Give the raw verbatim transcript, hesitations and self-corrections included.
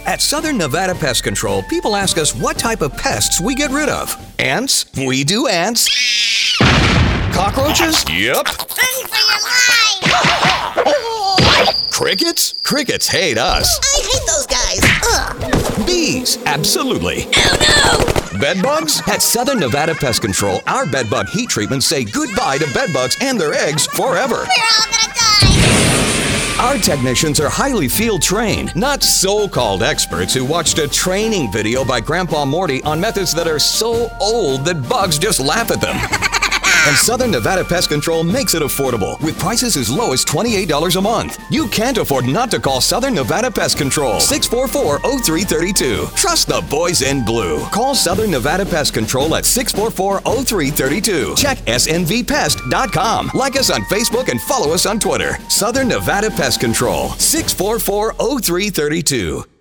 At Southern Nevada Pest Control, people ask us what type of pests we get rid of. Ants? We do ants. Cockroaches? Yep. Run for your life! Crickets? Crickets hate us. I hate those guys. Ugh. Bees? Absolutely. Oh no! Bed bugs? At Southern Nevada Pest Control, our bed bug heat treatments say goodbye to bed bugs and their eggs forever. We're all gonna die! Our technicians are highly field trained, not so-called experts who watched a training video by Grandpa Morty on methods that are so old that bugs just laugh at them. And Southern Nevada Pest Control makes it affordable with prices as low as twenty-eight dollars a month. You can't afford not to call Southern Nevada Pest Control. six four four, oh three three two. Trust the boys in blue. Call Southern Nevada Pest Control at six four four, oh three three two. Check S N V pest dot com. Like us on Facebook and follow us on Twitter. Southern Nevada Pest Control. six four four, oh three three two.